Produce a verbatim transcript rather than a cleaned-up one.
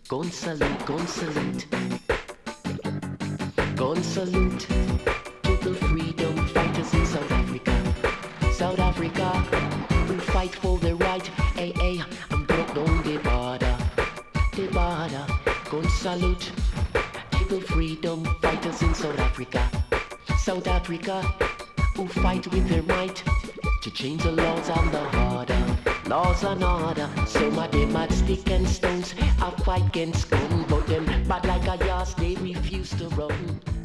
Gun salute, gun salute, gun salute to the freedom fighters in South Africa. South Africa, who fight for the right, hey, hey, and broke down the border, the border. Gun salute to the freedom fighters in South Africa. South Africa, who fight with their might to change the laws and the order. Laws and order. Some of them had stick and stones. I fight against gun, but them bad like a yas, they refuse to run.